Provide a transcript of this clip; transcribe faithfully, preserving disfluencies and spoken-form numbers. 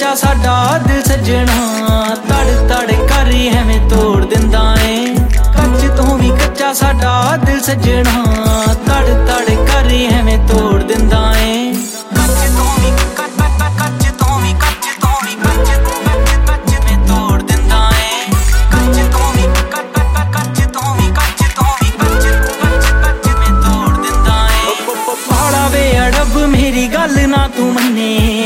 ਕੱਚਾ ਸਾਡਾ ਦਿਲ ਸੱਜਣਾ, ਤੜ ਤੜ ਕਰ ਐਵੇਂ ਤੋੜ ਦਿੰਦਾ ਏ। ਕੱਚ ਤੋਂ ਵੀ ਕੱਚਾ ਸਾਡਾ ਦਿਲ ਸੱਜਣਾ।